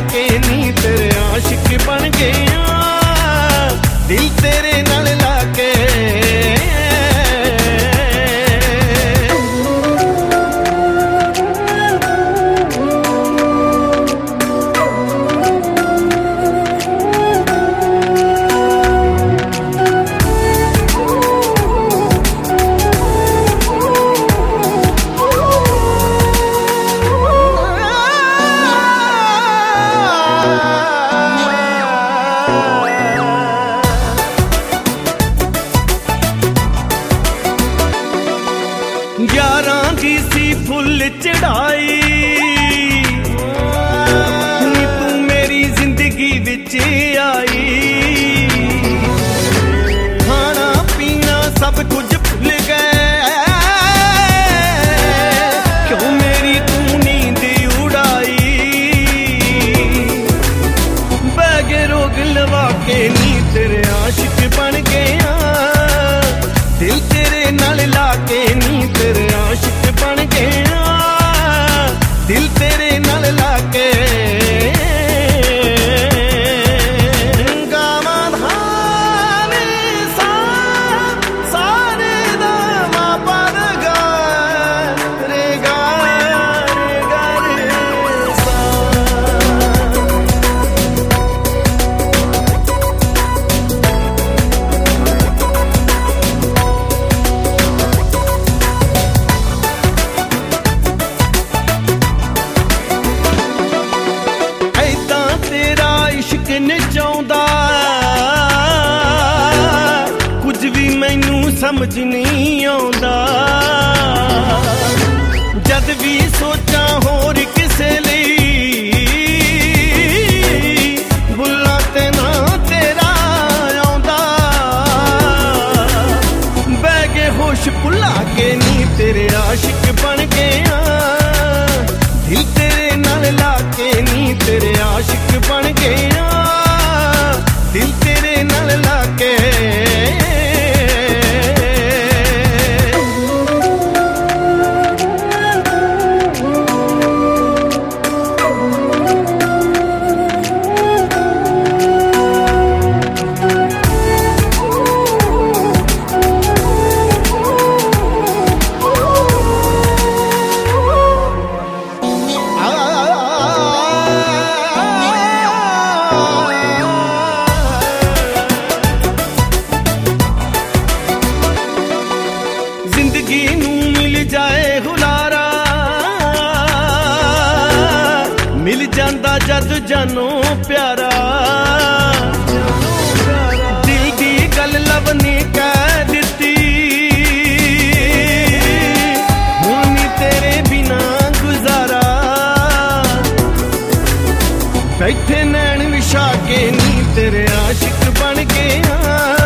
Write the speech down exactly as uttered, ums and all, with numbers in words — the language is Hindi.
लाके नी तेरे आशिक बन गया, दिल तेरे नाल लाके। यारां दी सी फुल चढ़ाई नी तू मेरी जिंदगी विच आई, खाना पीना सब कुछ भुल गए, क्यों मेरी तू नींद उड़ाई। बैगे रोग लवा के नी तेरे आशिक बन गया, दिल तेरे नाल लाके नी तेरे आशिक बन गया, दिल तेरे नाल लाके। नचाउंदा कुछ भी मैनू समझ नहीं आउंदा, जद भी सोचा होर किसे लई बुला ते ना तेरा आउंदा। बैगे होश भुला के नी तेरे आशिक बन गया, दिल तेरे नाल लाके नी तेरे आशिक बन गया, दिल तेरे नाल लाके। जिंदगी नू मिल जाए हुलारा, मिल जांदा जद जानो प्यारा, दिल दी गल लब ने कह दित्ती, हुण नी तेरे बिना गुजारा। बैठे नैन विछा के नी तेरे आशिक बन गया,